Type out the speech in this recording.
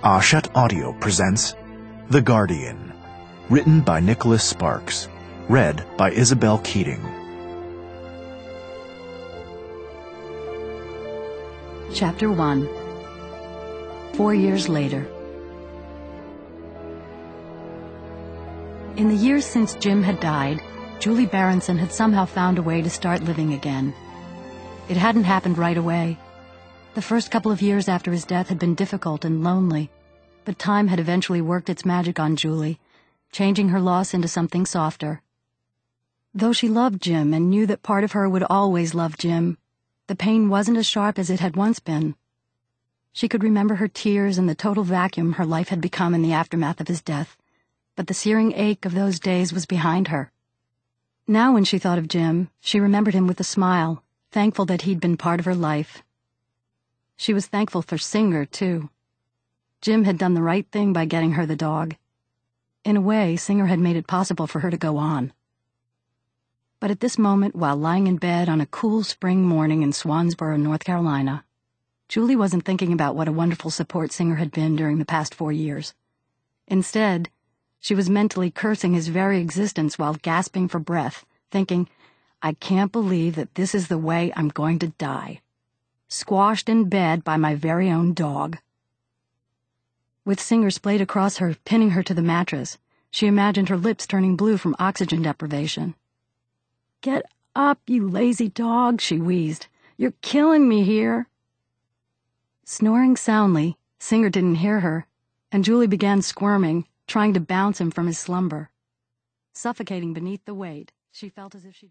Hachette Audio presents The Guardian, written by Nicholas Sparks, read by Isabel Keating. Chapter 1. 4 years later. In the years since Jim had died, Julie Berenson had somehow found a way to start living again. It hadn't happened right away. The first couple of years after his death had been difficult and lonely, but time had eventually worked its magic on Julie, changing her loss into something softer. Though she loved Jim and knew that part of her would always love Jim, the pain wasn't as sharp as it had once been. She could remember her tears and the total vacuum her life had become in the aftermath of his death, but the searing ache of those days was behind her. Now when she thought of Jim, she remembered him with a smile, thankful that he'd been part of her life. She was thankful for Singer, too. Jim had done the right thing by getting her the dog. In a way, Singer had made it possible for her to go on. But at this moment, while lying in bed on a cool spring morning in Swansboro, North Carolina, Julie wasn't thinking about what a wonderful support Singer had been during the past 4 years. Instead, she was mentally cursing his very existence while gasping for breath, thinking, I can't believe that this is the way I'm going to die. Squashed in bed by my very own dog. With Singer splayed across her, pinning her to the mattress, she imagined her lips turning blue from oxygen deprivation. Get up, you lazy dog, she wheezed. You're killing me here. Snoring soundly, Singer didn't hear her, and Julie began squirming, trying to bounce him from his slumber. Suffocating beneath the weight, she felt as if she'd